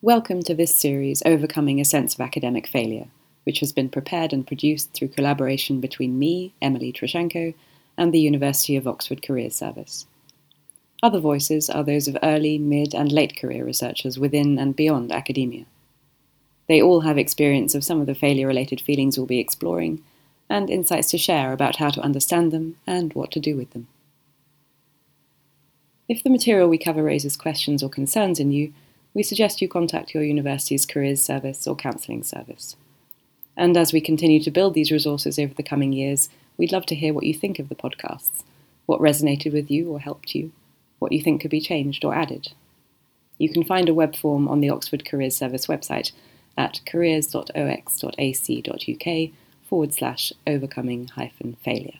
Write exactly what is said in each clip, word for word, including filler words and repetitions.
Welcome to this series, Overcoming a Sense of Academic Failure, which has been prepared and produced through collaboration between me, Emily Trashenko, and the University of Oxford Careers Service. Other voices are those of early, mid, and late career researchers within and beyond academia. They all have experience of some of the failure-related feelings we'll be exploring, and insights to share about how to understand them and what to do with them. If the material we cover raises questions or concerns in you, we suggest you contact your university's careers service or counselling service. And as we continue to build these resources over the coming years, we'd love to hear what you think of the podcasts, what resonated with you or helped you, what you think could be changed or added. You can find a web form on the Oxford Careers Service website at careers.ox.ac.uk forward slash overcoming hyphen failure.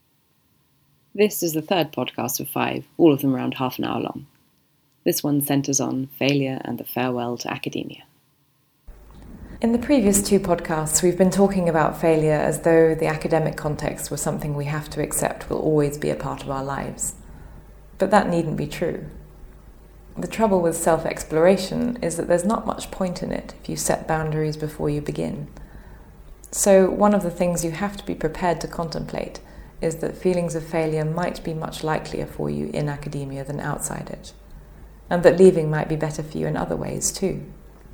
This is the third podcast of five, all of them around half an hour long. This one centres on failure and the farewell to academia. In the previous two podcasts, we've been talking about failure as though the academic context was something we have to accept will always be a part of our lives. But that needn't be true. The trouble with self-exploration is that there's not much point in it if you set boundaries before you begin. So one of the things you have to be prepared to contemplate is that feelings of failure might be much likelier for you in academia than outside it, and that leaving might be better for you in other ways too.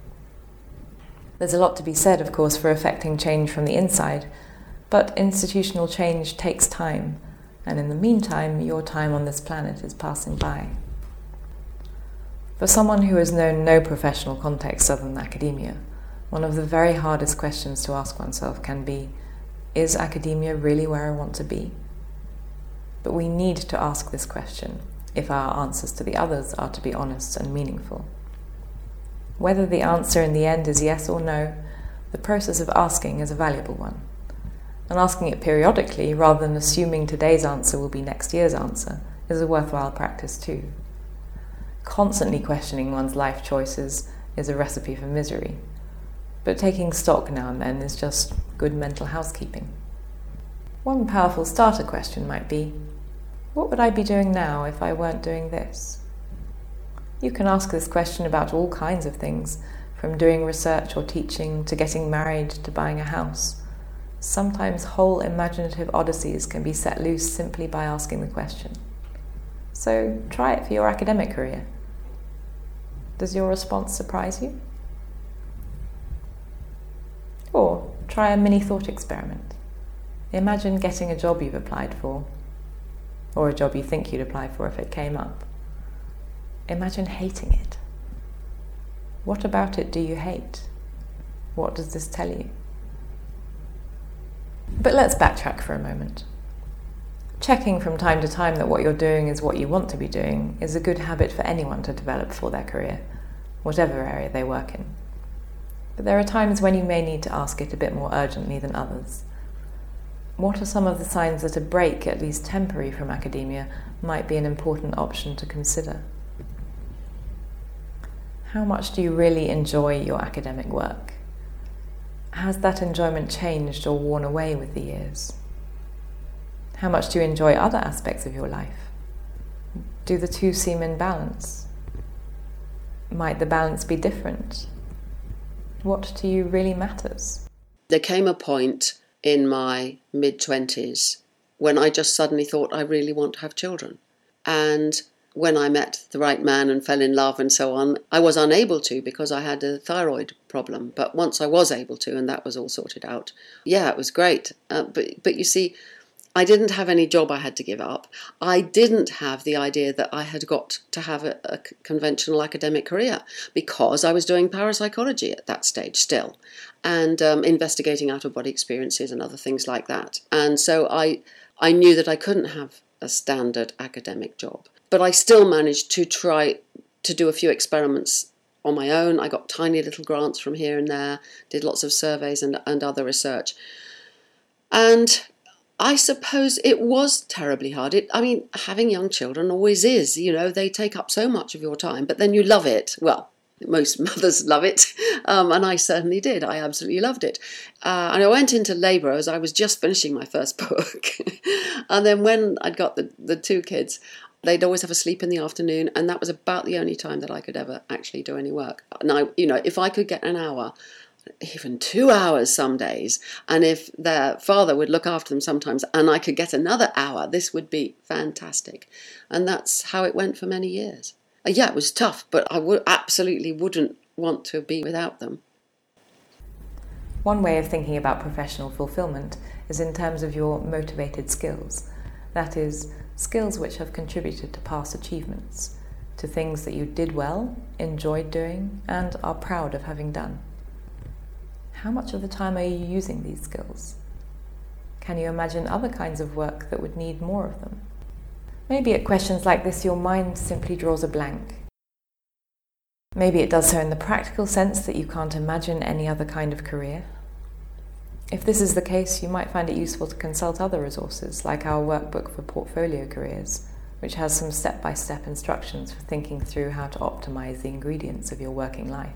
There's a lot to be said, of course, for effecting change from the inside, but institutional change takes time, and in the meantime, your time on this planet is passing by. For someone who has known no professional context other than academia, one of the very hardest questions to ask oneself can be, is academia really where I want to be? But we need to ask this question if our answers to the others are to be honest and meaningful. Whether the answer in the end is yes or no, the process of asking is a valuable one. And asking it periodically, rather than assuming today's answer will be next year's answer, is a worthwhile practice too. Constantly questioning one's life choices is a recipe for misery, but taking stock now and then is just good mental housekeeping. One powerful starter question might be, what would I be doing now if I weren't doing this? You can ask this question about all kinds of things, from doing research or teaching to getting married to buying a house. Sometimes whole imaginative odysseys can be set loose simply by asking the question. So try it for your academic career. Does your response surprise you? Or try a mini thought experiment. Imagine getting a job you've applied for, or a job you think you'd apply for if it came up. Imagine hating it. What about it do you hate? What does this tell you? But let's backtrack for a moment. Checking from time to time that what you're doing is what you want to be doing is a good habit for anyone to develop for their career, whatever area they work in. But there are times when you may need to ask it a bit more urgently than others. What are some of the signs that a break, at least temporary, from academia might be an important option to consider? How much do you really enjoy your academic work? Has that enjoyment changed or worn away with the years? How much do you enjoy other aspects of your life? Do the two seem in balance? Might the balance be different? What to you really matters? There came a point in my mid-twenties when I just suddenly thought I really want to have children. And when I met the right man and fell in love and so on, I was unable to because I had a thyroid problem. But once I was able to, and that was all sorted out, yeah, it was great. Uh, but, but you see, I didn't have any job I had to give up. I didn't have the idea that I had got to have a, a conventional academic career because I was doing parapsychology at that stage still and um, investigating out-of-body experiences and other things like that. And so I, I knew that I couldn't have a standard academic job. But I still managed to try to do a few experiments on my own. I got tiny little grants from here and there, did lots of surveys and, and other research. And I suppose it was terribly hard. It, I mean, having young children always is, you know, they take up so much of your time, but then you love it. Well, most mothers love it, um, and I certainly did. I absolutely loved it. Uh, and I went into labour as I was just finishing my first book. And then when I'd got the, the two kids, They'd always have a sleep in the afternoon, and that was about the only time that I could ever actually do any work. Now, you know, if I could get an hour, even two hours some days, and if their father would look after them sometimes, and I could get another hour, this would be fantastic. And that's how it went for many years. Uh, yeah, it was tough, but I would absolutely wouldn't want to be without them. One way of thinking about professional fulfillment is in terms of your motivated skills. That is, skills which have contributed to past achievements, to things that you did well, enjoyed doing, and are proud of having done. How much of the time are you using these skills? Can you imagine other kinds of work that would need more of them? Maybe at questions like this your mind simply draws a blank. Maybe it does so in the practical sense that you can't imagine any other kind of career. If this is the case, you might find it useful to consult other resources, like our workbook for portfolio careers, which has some step-by-step instructions for thinking through how to optimize the ingredients of your working life.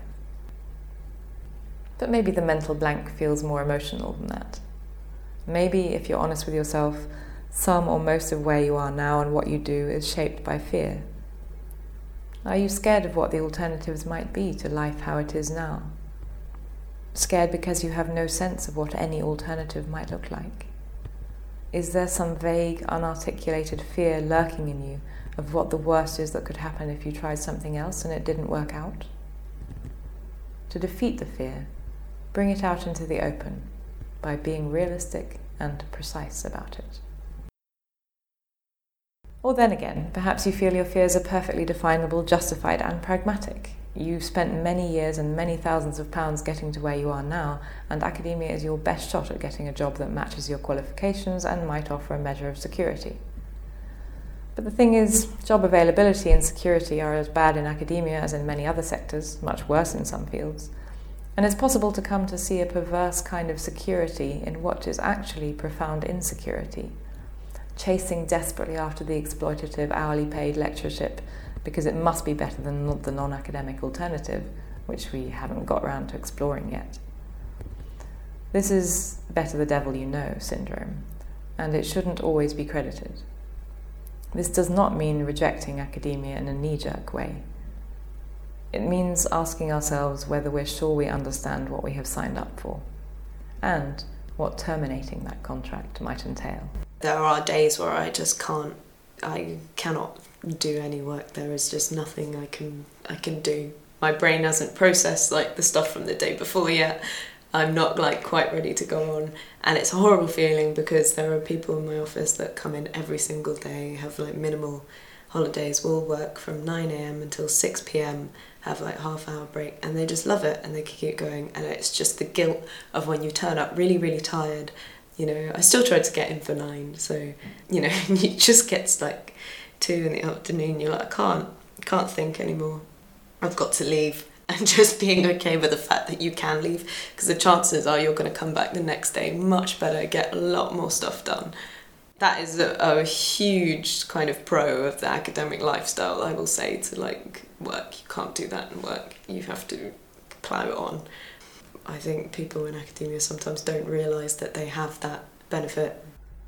But maybe the mental blank feels more emotional than that. Maybe, if you're honest with yourself, some or most of where you are now and what you do is shaped by fear. Are you scared of what the alternatives might be to life how it is now? Scared because you have no sense of what any alternative might look like? Is there some vague, unarticulated fear lurking in you of what the worst is that could happen if you tried something else and it didn't work out? To defeat the fear, bring it out into the open by being realistic and precise about it. Or then again, perhaps you feel your fears are perfectly definable, justified and pragmatic. You've spent many years and many thousands of pounds getting to where you are now, and academia is your best shot at getting a job that matches your qualifications and might offer a measure of security. But the thing is, job availability and security are as bad in academia as in many other sectors, much worse in some fields, and it's possible to come to see a perverse kind of security in what is actually profound insecurity, chasing desperately after the exploitative hourly paid lectureship because it must be better than the non-academic alternative, which we haven't got round to exploring yet. This is better the devil you know syndrome, and it shouldn't always be credited. This does not mean rejecting academia in a knee-jerk way. It means asking ourselves whether we're sure we understand what we have signed up for, and what terminating that contract might entail. There are days where I just can't, I cannot do any work. There is just nothing I can I can do. My brain hasn't processed like the stuff from the day before yet. I'm not like quite ready to go on, and it's a horrible feeling because there are people in my office that come in every single day, have like minimal holidays, will work from nine a.m. until six p.m, have like half hour break, and they just love it and they can keep going. And it's just the guilt of when you turn up really really tired. You know, I still tried to get in for nine, so you know, you just get like two in the afternoon, you're like, I can't, can't think anymore. I've got to leave, and just being okay with the fact that you can leave, because the chances are you're going to come back the next day much better, get a lot more stuff done. That is a, a huge kind of pro of the academic lifestyle, I will say, to like work. You can't do that in work. You have to plough it on. I think people in academia sometimes don't realise that they have that benefit.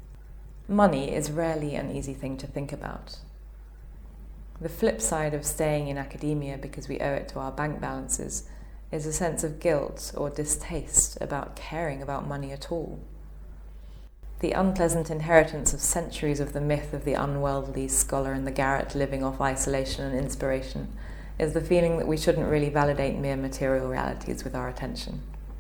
Money is rarely an easy thing to think about. The flip side of staying in academia because we owe it to our bank balances is a sense of guilt or distaste about caring about money at all. The unpleasant inheritance of centuries of the myth of the unworldly scholar in the garret living off isolation and inspiration is the feeling that we shouldn't really validate mere material realities with our attention.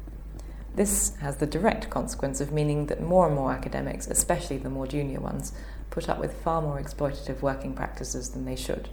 This has the direct consequence of meaning that more and more academics, especially the more junior ones, put up with far more exploitative working practices than they should.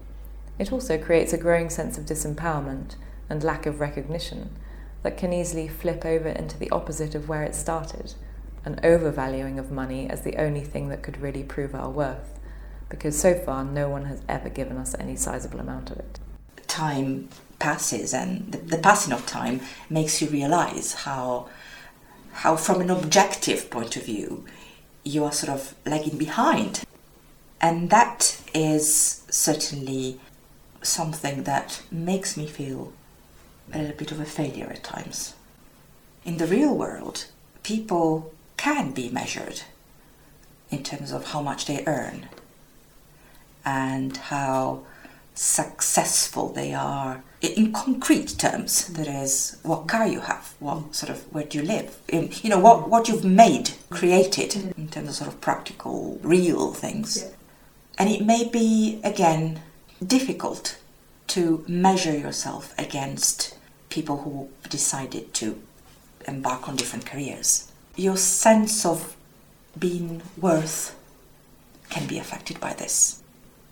It also creates a growing sense of disempowerment and lack of recognition that can easily flip over into the opposite of where it started, an overvaluing of money as the only thing that could really prove our worth, because so far no one has ever given us any sizable amount of it. Time passes, and the, the passing of time makes you realize how, how from an objective point of view, you are sort of lagging behind. And that is certainly something that makes me feel a little bit of a failure at times. In the real world, people can be measured in terms of how much they earn. and how successful they are in concrete terms. That is, what car you have, what sort of, where do you live, in, you know, what, what you've made, created in terms of sort of practical, real things. Yeah. And it may be, again, difficult to measure yourself against people who decided to embark on different careers. Your sense of being worth can be affected by this.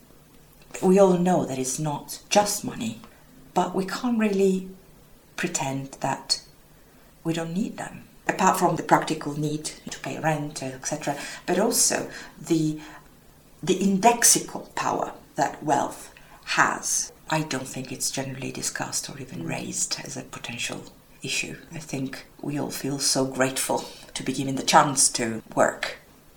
We all know that it's not just money, but we can't really pretend that we don't need them. Apart from the practical need to pay rent, et cetera, but also the the indexical power that wealth has. I don't think it's generally discussed or even raised as a potential issue. I think we all feel so grateful to be given the chance to work.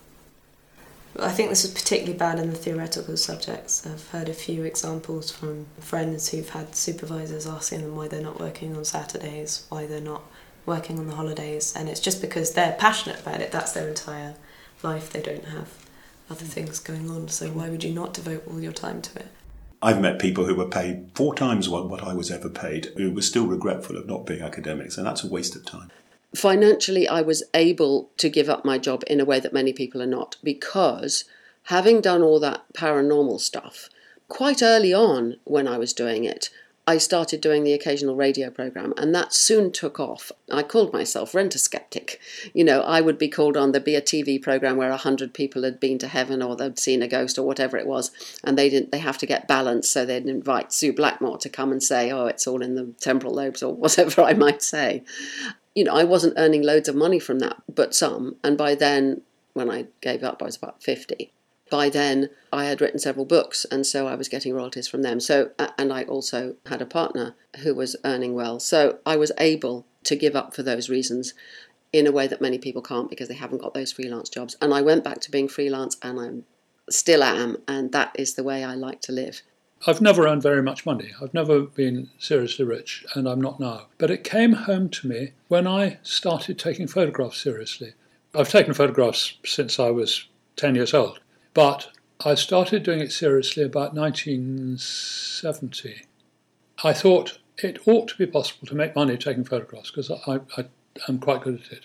I think this is particularly bad in the theoretical subjects. I've heard a few examples from friends who've had supervisors asking them why they're not working on Saturdays, why they're not working on the holidays, and it's just because they're passionate about it. That's their entire life. They don't have other things going on, so why would you not devote all your time to it? I've met people who were paid four times what, what I was ever paid, who were still regretful of not being academics, and that's a waste of time. Financially, I was able to give up my job in a way that many people are not, because having done all that paranormal stuff, quite early on when I was doing it, I started doing the occasional radio program, and that soon took off. I called myself Rent-A-Skeptic. You know, I would be called on, there'd be a T V program where a hundred people had been to heaven or they'd seen a ghost or whatever it was, and they didn't. They have to get balance, so they'd invite Sue Blackmore to come and say, oh, it's all in the temporal lobes or whatever I might say. You know, I wasn't earning loads of money from that, but some. And by then, when I gave up, I was about fifty. By then, I had written several books, and so I was getting royalties from them. So, and I also had a partner who was earning well. So I was able to give up for those reasons in a way that many people can't, because they haven't got those freelance jobs. And I went back to being freelance, and I still am, and that is the way I like to live. I've never earned very much money. I've never been seriously rich, and I'm not now. But it came home to me when I started taking photographs seriously. I've taken photographs since I was ten years old. But I started doing it seriously about nineteen seventy. I thought it ought to be possible to make money taking photographs, because I, I am quite good at it.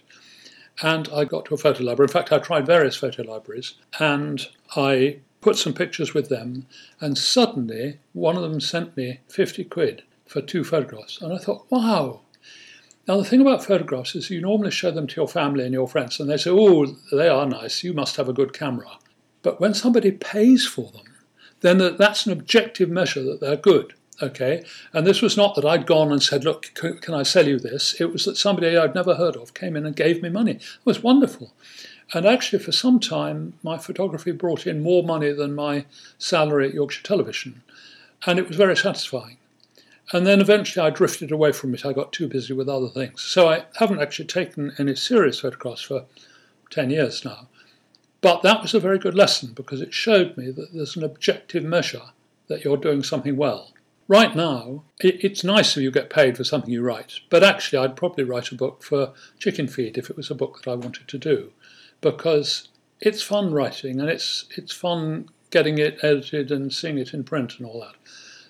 And I got to a photo library. In fact, I tried various photo libraries, and I put some pictures with them, and suddenly one of them sent me fifty quid for two photographs. And I thought, wow. Now, the thing about photographs is you normally show them to your family and your friends, and they say, oh, they are nice, you must have a good camera. But when somebody pays for them, then that's an objective measure that they're good, okay? And this was not that I'd gone and said, look, can I sell you this? It was that somebody I'd never heard of came in and gave me money. It was wonderful. And actually, for some time, my photography brought in more money than my salary at Yorkshire Television. And it was very satisfying. And then eventually I drifted away from it. I got too busy with other things. So I haven't actually taken any serious photographs for ten years now. But that was a very good lesson, because it showed me that there's an objective measure that you're doing something well. Right now, it's nice if you get paid for something you write, but actually I'd probably write a book for Chicken Feed if it was a book that I wanted to do, because it's fun writing, and it's it's fun getting it edited and seeing it in print and all that.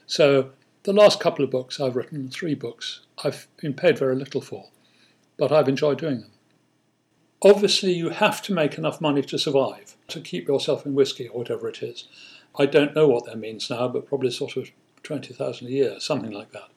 So the last couple of books I've written, three books, I've been paid very little for, but I've enjoyed doing them. Obviously, you have to make enough money to survive, to keep yourself in whiskey or whatever it is. I don't know what that means now, but probably sort of twenty thousand a year, something like that.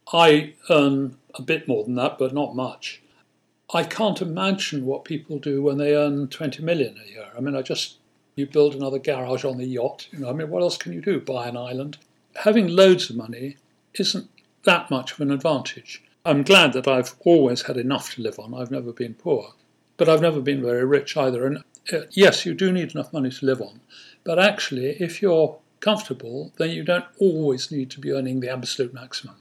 I earn a bit more than that, but not much. I can't imagine what people do when they earn twenty million a year. I mean, I just, you build another garage on the yacht. You know, I mean, what else can you do? Buy an island? Having loads of money isn't that much of an advantage. I'm glad that I've always had enough to live on. I've never been poor. But I've never been very rich either. And uh, yes, you do need enough money to live on. But actually, if you're comfortable, then you don't always need to be earning the absolute maximum.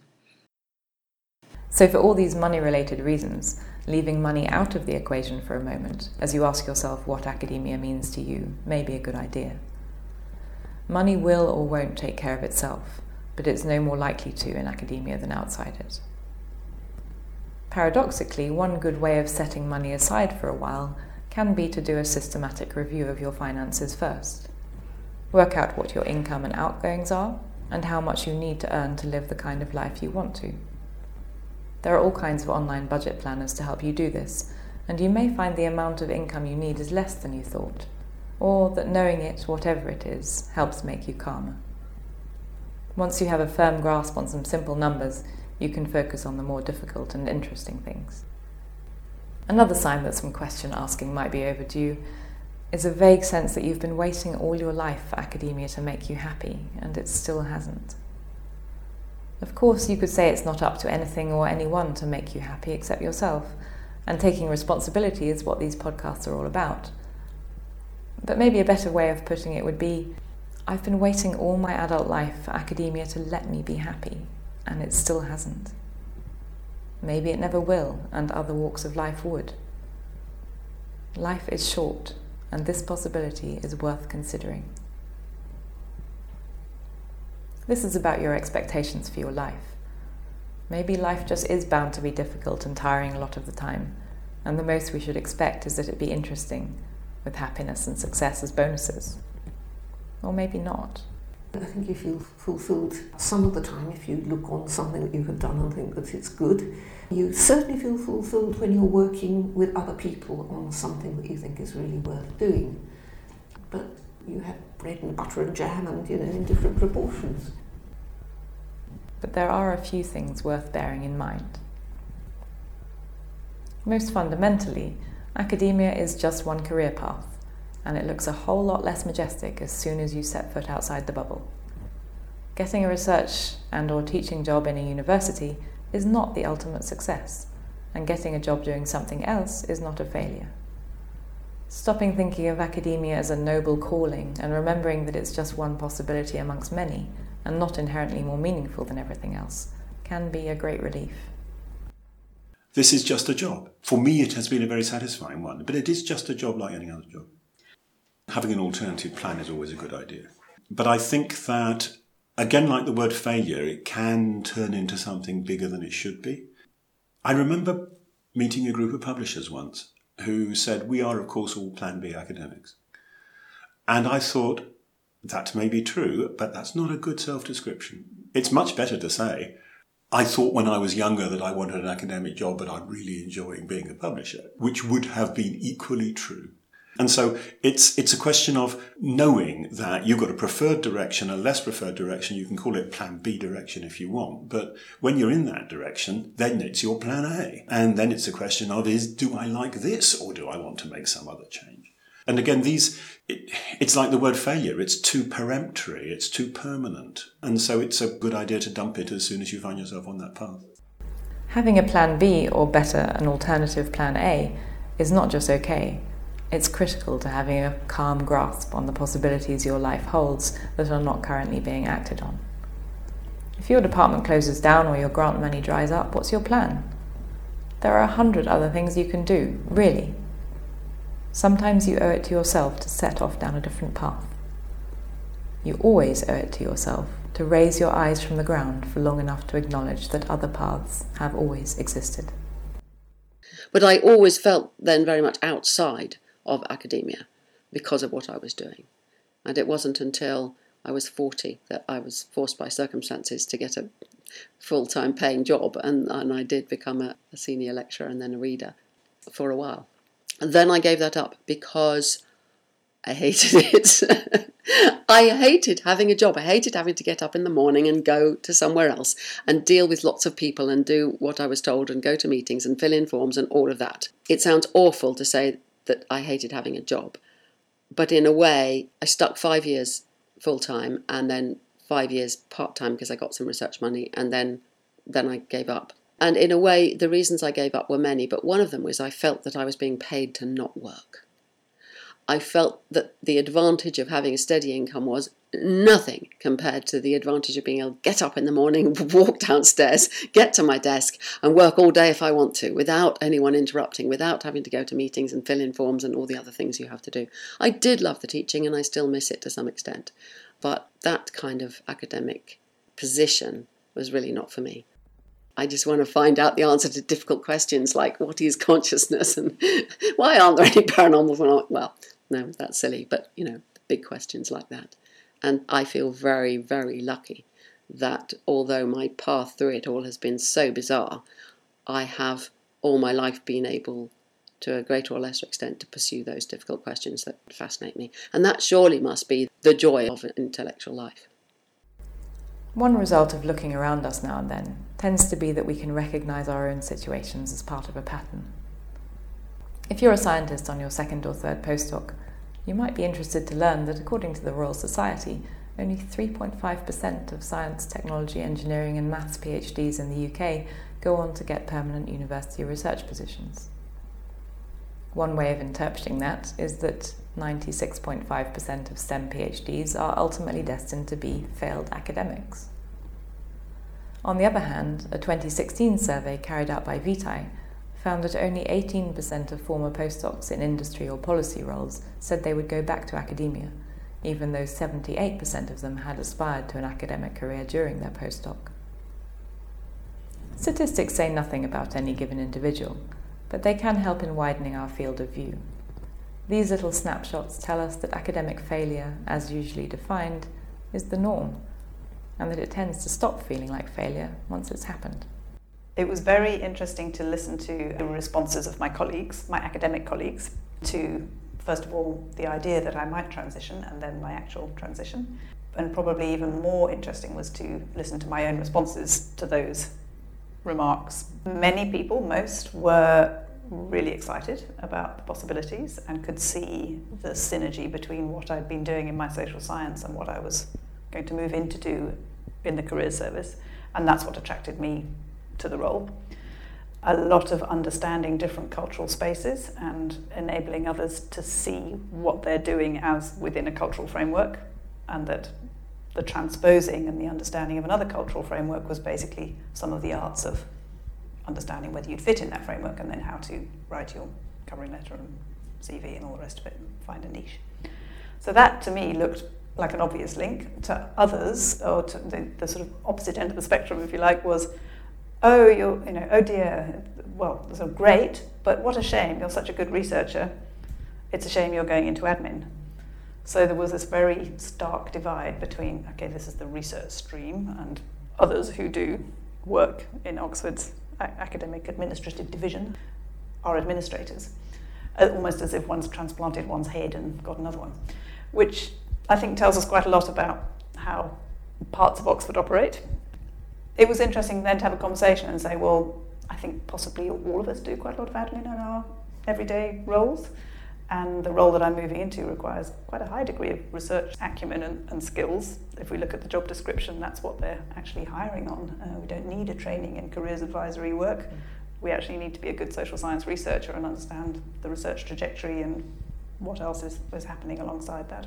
So for all these money-related reasons, leaving money out of the equation for a moment, as you ask yourself what academia means to you, may be a good idea. Money will or won't take care of itself, but it's no more likely to in academia than outside it. Paradoxically, one good way of setting money aside for a while can be to do a systematic review of your finances first. Work out what your income and outgoings are, and how much you need to earn to live the kind of life you want to. There are all kinds of online budget planners to help you do this, and you may find the amount of income you need is less than you thought, or that knowing it, whatever it is, helps make you calmer. Once you have a firm grasp on some simple numbers, you can focus on the more difficult and interesting things. Another sign that some question asking might be overdue is a vague sense that you've been waiting all your life for academia to make you happy, and it still hasn't. Of course, you could say it's not up to anything or anyone to make you happy except yourself, and taking responsibility is what these podcasts are all about. But maybe a better way of putting it would be, I've been waiting all my adult life for academia to let me be happy, and it still hasn't. Maybe it never will, and other walks of life would. Life is short, and this possibility is worth considering. This is about your expectations for your life. Maybe life just is bound to be difficult and tiring a lot of the time, and the most we should expect is that it be interesting, with happiness and success as bonuses. Or maybe not. I think you feel fulfilled some of the time if you look on something that you have done and think that it's good. You certainly feel fulfilled when you're working with other people on something that you think is really worth doing. But you have bread and butter and jam and, you know, in different proportions. But there are a few things worth bearing in mind. Most fundamentally, academia is just one career path, and it looks a whole lot less majestic as soon as you set foot outside the bubble. Getting a research and or teaching job in a university is not the ultimate success, and getting a job doing something else is not a failure. Stopping thinking of academia as a noble calling and remembering that it's just one possibility amongst many, and not inherently more meaningful than everything else, can be a great relief. This is just a job. For me, it has been a very satisfying one, but it is just a job like any other job. Having an alternative plan is always a good idea. But I think that, again, like the word failure, it can turn into something bigger than it should be. I remember meeting a group of publishers once who said, we are, of course, all Plan B academics. And I thought, that may be true, but that's not a good self-description. It's much better to say, I thought when I was younger that I wanted an academic job, but I'm really enjoying being a publisher, which would have been equally true. And so it's it's a question of knowing that you've got a preferred direction, a less preferred direction. You can call it Plan B direction if you want. But when you're in that direction, then it's your Plan A. And then it's a question of, is do I like this or do I want to make some other change? And again, these it, it's like the word failure. It's too peremptory. It's too permanent. And so it's a good idea to dump it as soon as you find yourself on that path. Having a Plan B, or better, an alternative Plan A, is not just okay. It's critical to having a calm grasp on the possibilities your life holds that are not currently being acted on. If your department closes down or your grant money dries up, what's your plan? There are a hundred other things you can do, really. Sometimes you owe it to yourself to set off down a different path. You always owe it to yourself to raise your eyes from the ground for long enough to acknowledge that other paths have always existed. But I always felt then very much outside of academia because of what I was doing. And it wasn't until I was forty that I was forced by circumstances to get a full-time paying job, and, and I did become a, a senior lecturer and then a reader for a while. And then I gave that up because I hated it. I hated having a job. I hated having to get up in the morning and go to somewhere else and deal with lots of people and do what I was told and go to meetings and fill in forms and all of that. It sounds awful to say that I hated having a job. But in a way, I stuck five years full-time and then five years part-time because I got some research money, and then, then I gave up. And in a way, the reasons I gave up were many, but one of them was I felt that I was being paid to not work. I felt that the advantage of having a steady income was nothing compared to the advantage of being able to get up in the morning, walk downstairs, get to my desk and work all day if I want to, without anyone interrupting, without having to go to meetings and fill in forms and all the other things you have to do. I did love the teaching and I still miss it to some extent, but that kind of academic position was really not for me. I just want to find out the answer to difficult questions like what is consciousness and why aren't there any paranormal phenomena? Well, no, that's silly, but, you know, big questions like that. And I feel very, very lucky that although my path through it all has been so bizarre, I have all my life been able, to a greater or lesser extent, to pursue those difficult questions that fascinate me. And that surely must be the joy of an intellectual life. One result of looking around us now and then tends to be that we can recognise our own situations as part of a pattern. If you're a scientist on your second or third postdoc, you might be interested to learn that according to the Royal Society, only three point five percent of science, technology, engineering and maths PhDs in the U K go on to get permanent university research positions. One way of interpreting that is that ninety-six point five percent of STEM PhDs are ultimately destined to be failed academics. On the other hand, a twenty sixteen survey carried out by Vitae found that only eighteen percent of former postdocs in industry or policy roles said they would go back to academia, even though seventy-eight percent of them had aspired to an academic career during their postdoc. Statistics say nothing about any given individual, but they can help in widening our field of view. These little snapshots tell us that academic failure, as usually defined, is the norm, and that it tends to stop feeling like failure once it's happened. It was very interesting to listen to the responses of my colleagues, my academic colleagues, to, first of all, the idea that I might transition and then my actual transition. And probably even more interesting was to listen to my own responses to those remarks. Many people, most, were really excited about the possibilities and could see the synergy between what I'd been doing in my social science and what I was going to move in to do in the career service. And that's what attracted me to the role. A lot of understanding different cultural spaces and enabling others to see what they're doing as within a cultural framework, and that the transposing and the understanding of another cultural framework was basically some of the arts of understanding whether you'd fit in that framework and then how to write your covering letter and C V and all the rest of it and find a niche. So that to me looked like an obvious link. To others, or to the, the sort of opposite end of the spectrum, if you like, was, oh, you're, you know, oh dear, well, sort of great, but what a shame, you're such a good researcher. It's a shame you're going into admin. So there was this very stark divide between, okay, this is the research stream, and others who do work in Oxford's academic administrative division are administrators, almost as if one's transplanted one's head and got another one, which I think tells us quite a lot about how parts of Oxford operate. It was interesting then to have a conversation and say, well, I think possibly all of us do quite a lot of admin in our everyday roles, and the role that I'm moving into requires quite a high degree of research acumen and, and skills. If we look at the job description, that's what they're actually hiring on. Uh, we don't need a training in careers advisory work. We actually need to be a good social science researcher and understand the research trajectory and what else is, is happening alongside that.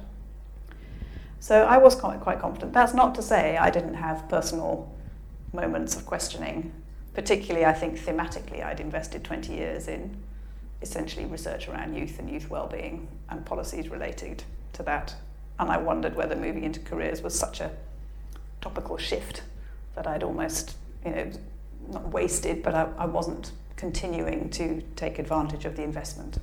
So I was quite, quite confident. That's not to say I didn't have personal moments of questioning. Particularly, I think thematically, I'd invested twenty years in essentially research around youth and youth well-being and policies related to that. And I wondered whether moving into careers was such a topical shift that I'd almost, you know, not wasted, but I, I wasn't continuing to take advantage of the investment.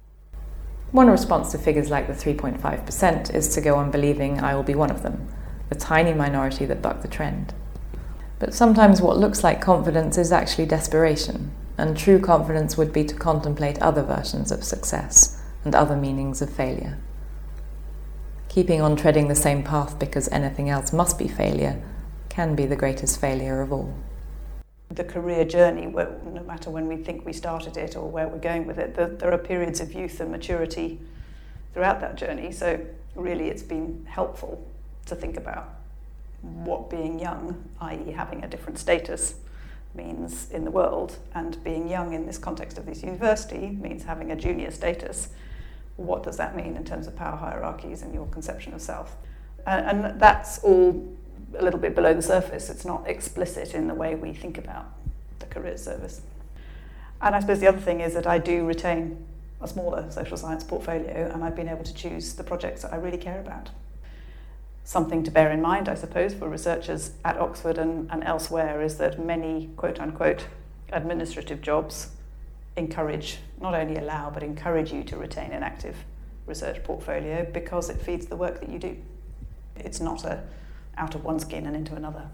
One response to figures like the three point five percent is to go on believing I will be one of them, the tiny minority that buck the trend. But sometimes what looks like confidence is actually desperation, and true confidence would be to contemplate other versions of success and other meanings of failure. Keeping on treading the same path because anything else must be failure can be the greatest failure of all. The career journey, where, no matter when we think we started it or where we're going with it, there, there are periods of youth and maturity throughout that journey. So really it's been helpful to think about what being young, that is having a different status, means in the world, and being young in this context of this university means having a junior status. What does that mean in terms of power hierarchies and your conception of self? And, and that's all a little bit below the surface. It's not explicit in the way we think about the career service. And I suppose the other thing is that I do retain a smaller social science portfolio, and I've been able to choose the projects that I really care about. Something to bear in mind, I suppose, for researchers at Oxford and, and elsewhere is that many quote-unquote administrative jobs encourage, not only allow, but encourage you to retain an active research portfolio because it feeds the work that you do. It's not a out of one skin and into another.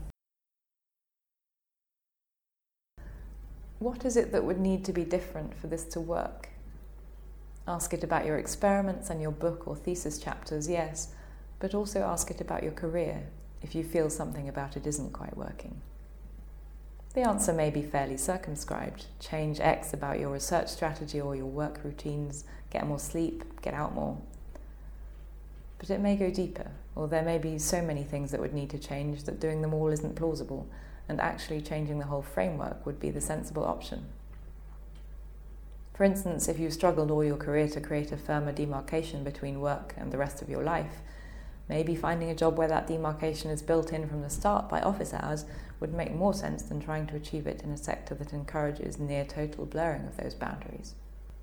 What is it that would need to be different for this to work? Ask it about your experiments and your book or thesis chapters, yes, but also ask it about your career if you feel something about it isn't quite working. The answer may be fairly circumscribed. Change X about your research strategy or your work routines, get more sleep, get out more. But it may go deeper, or there may be so many things that would need to change that doing them all isn't plausible, and actually changing the whole framework would be the sensible option. For instance, if you've struggled all your career to create a firmer demarcation between work and the rest of your life, maybe finding a job where that demarcation is built in from the start by office hours would make more sense than trying to achieve it in a sector that encourages near total blurring of those boundaries.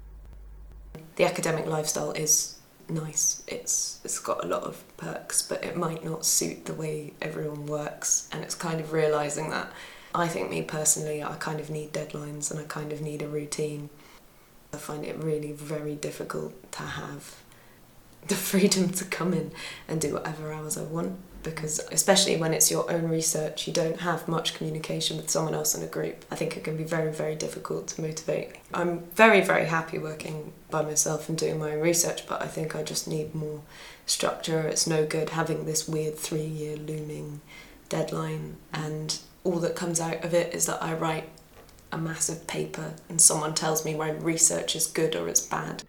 The academic lifestyle is nice. It's it's got a lot of perks, but it might not suit the way everyone works, and it's kind of realising that. I think me personally, I kind of need deadlines and I kind of need a routine. I find it really very difficult to have the freedom to come in and do whatever hours I want, because especially when it's your own research, you don't have much communication with someone else in a group. I think it can be very, very difficult to motivate. I'm very, very happy working by myself and doing my own research, but I think I just need more structure. It's no good having this weird three-year looming deadline, and all that comes out of it is that I write a massive paper and someone tells me my research is good or it's bad.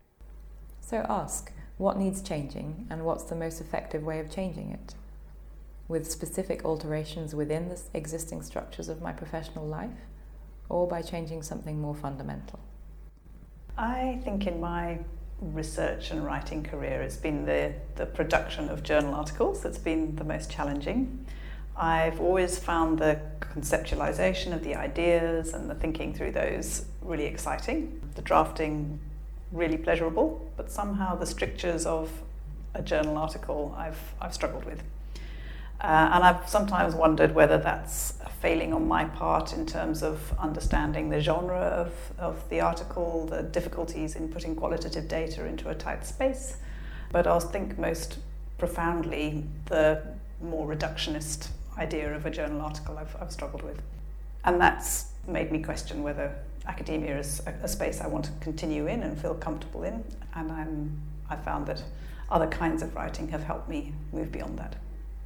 So ask, what needs changing and what's the most effective way of changing it? With specific alterations within the existing structures of my professional life, or by changing something more fundamental? I think in my research and writing career, it's been the, the production of journal articles that's been the most challenging. I've always found the conceptualization of the ideas and the thinking through those really exciting. The drafting really pleasurable, but somehow the strictures of a journal article I've I've struggled with. Uh, and I've sometimes wondered whether that's a failing on my part in terms of understanding the genre of, of the article, the difficulties in putting qualitative data into a tight space. But I think most profoundly the more reductionist idea of a journal article I've, I've struggled with. And that's made me question whether academia is a, a space I want to continue in and feel comfortable in. And I'm, I found that other kinds of writing have helped me move beyond that.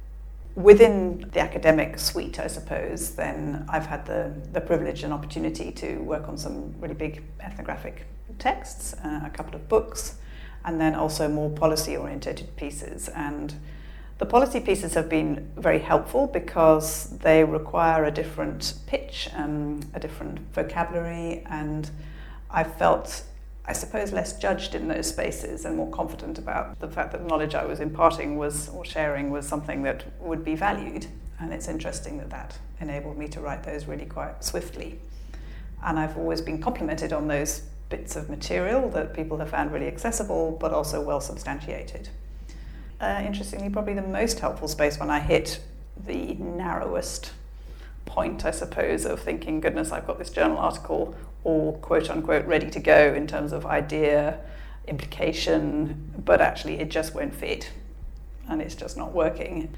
Within the academic suite, I suppose, then I've had the, the privilege and opportunity to work on some really big ethnographic texts, uh, a couple of books, and then also more policy-oriented pieces. And the policy pieces have been very helpful because they require a different pitch, um, a different vocabulary, and I felt, I suppose, less judged in those spaces and more confident about the fact that the knowledge I was imparting was, or sharing was something that would be valued. And it's interesting that that enabled me to write those really quite swiftly. And I've always been complimented on those bits of material that people have found really accessible, but also well substantiated. Uh, interestingly, probably the most helpful space when I hit the narrowest point, I suppose, of thinking, goodness, I've got this journal article all quote unquote ready to go in terms of idea, implication, but actually it just won't fit and it's just not working.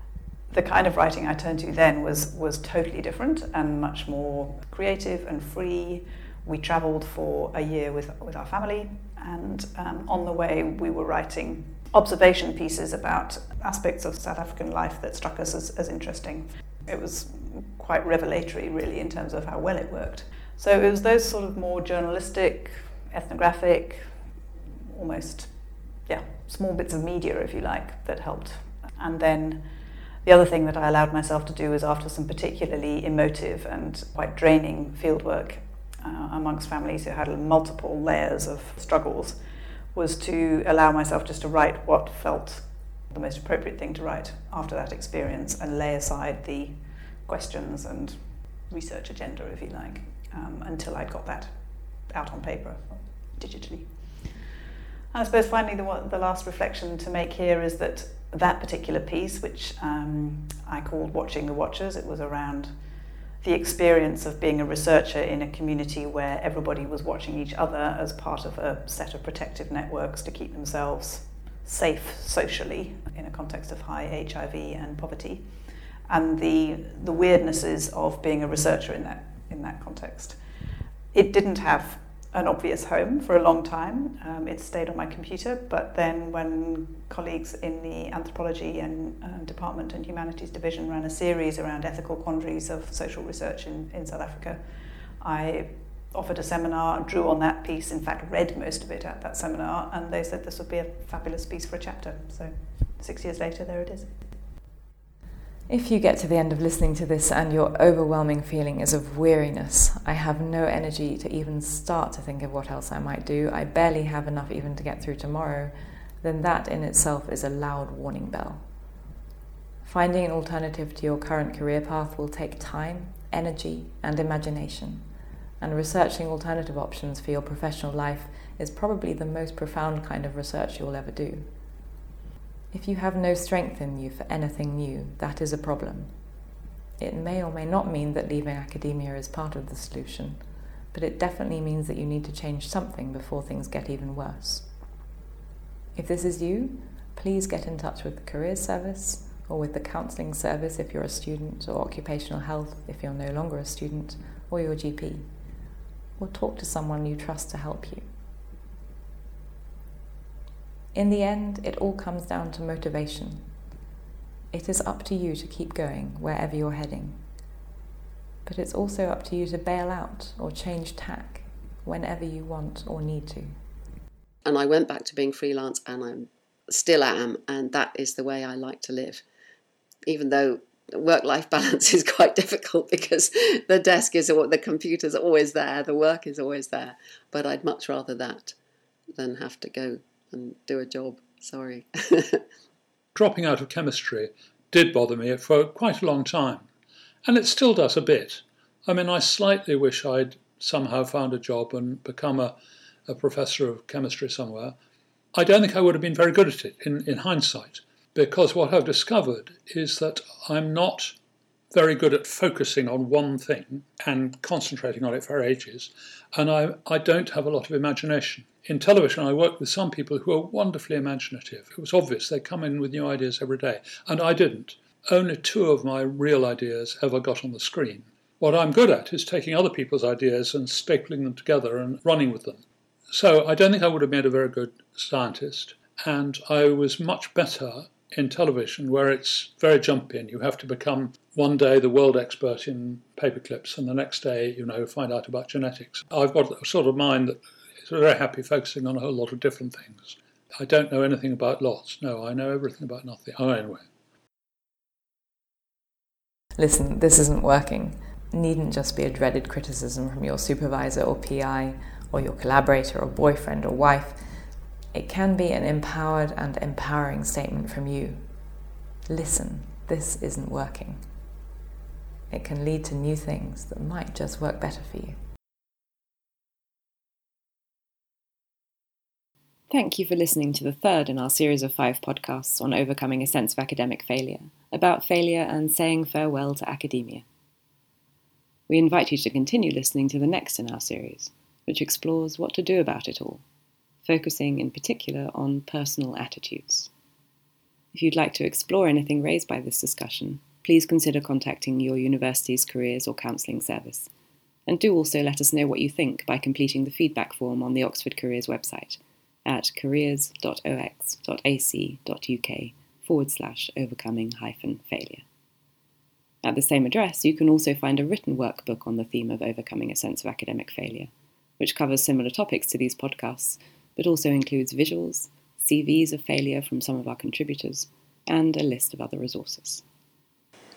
The kind of writing I turned to then was, was totally different and much more creative and free. We travelled for a year with, with our family, and um, on the way we were writing observation pieces about aspects of South African life that struck us as, as interesting. It was quite revelatory, really, in terms of how well it worked. So it was those sort of more journalistic, ethnographic, almost, yeah, small bits of media, if you like, that helped. And then the other thing that I allowed myself to do was, after some particularly emotive and quite draining fieldwork uh, amongst families who had multiple layers of struggles, was to allow myself just to write what felt the most appropriate thing to write after that experience and lay aside the questions and research agenda, if you like, um, until I'd got that out on paper, digitally. And I suppose finally the, the last reflection to make here is that that particular piece, which um, I called Watching the Watchers, it was around the experience of being a researcher in a community where everybody was watching each other as part of a set of protective networks to keep themselves safe socially in a context of high H I V and poverty, and the the weirdnesses of being a researcher in that in that context. It didn't have an obvious home for a long time. Um, it stayed on my computer, but then when colleagues in the anthropology and uh, department and humanities division ran a series around ethical quandaries of social research in, in South Africa, I offered a seminar, drew on that piece, in fact read most of it at that seminar, and they said this would be a fabulous piece for a chapter. So six years later, there it is. If you get to the end of listening to this and your overwhelming feeling is of weariness, I have no energy to even start to think of what else I might do, I barely have enough even to get through tomorrow, then that in itself is a loud warning bell. Finding an alternative to your current career path will take time, energy, and imagination, and researching alternative options for your professional life is probably the most profound kind of research you'll ever do. If you have no strength in you for anything new, that is a problem. It may or may not mean that leaving academia is part of the solution, but it definitely means that you need to change something before things get even worse. If this is you, please get in touch with the Careers Service or with the Counselling Service if you're a student, or Occupational Health if you're no longer a student, or your G P, or talk to someone you trust to help you. In the end, it all comes down to motivation. It is up to you to keep going wherever you're heading. But it's also up to you to bail out or change tack whenever you want or need to. And I went back to being freelance, and I still am, and that is the way I like to live. Even though work-life balance is quite difficult because the desk is, or the computer's always there, the work is always there. But I'd much rather that than have to go and do a job. Sorry. Dropping out of chemistry did bother me for quite a long time, and it still does a bit. I mean, I slightly wish I'd somehow found a job and become a, a professor of chemistry somewhere. I don't think I would have been very good at it in, in hindsight, because what I've discovered is that I'm not very good at focusing on one thing and concentrating on it for ages, and I, I don't have a lot of imagination. In television, I worked with some people who are wonderfully imaginative. It was obvious they come in with new ideas every day, and I didn't. Only two of my real ideas ever got on the screen. What I'm good at is taking other people's ideas and stapling them together and running with them. So I don't think I would have made a very good scientist, and I was much better in television, where it's very jumpy and you have to become one day the world expert in paperclips and the next day, you know, find out about genetics. I've got a sort of mind that is very happy focusing on a whole lot of different things. I don't know anything about lots. No, I know everything about nothing. Oh, anyway. Listen, this isn't working. Needn't just be a dreaded criticism from your supervisor or P I, or your collaborator or boyfriend or wife. It can be an empowered and empowering statement from you. Listen, this isn't working. It can lead to new things that might just work better for you. Thank you for listening to the third in our series of five podcasts on overcoming a sense of academic failure, about failure and saying farewell to academia. We invite you to continue listening to the next in our series, which explores what to do about it all, focusing in particular on personal attitudes. If you'd like to explore anything raised by this discussion, please consider contacting your university's careers or counselling service. And do also let us know what you think by completing the feedback form on the Oxford Careers website at careers.ox.ac.uk forward slash overcoming hyphen failure. At the same address, you can also find a written workbook on the theme of overcoming a sense of academic failure, which covers similar topics to these podcasts, but also includes visuals, C Vs of failure from some of our contributors, and a list of other resources.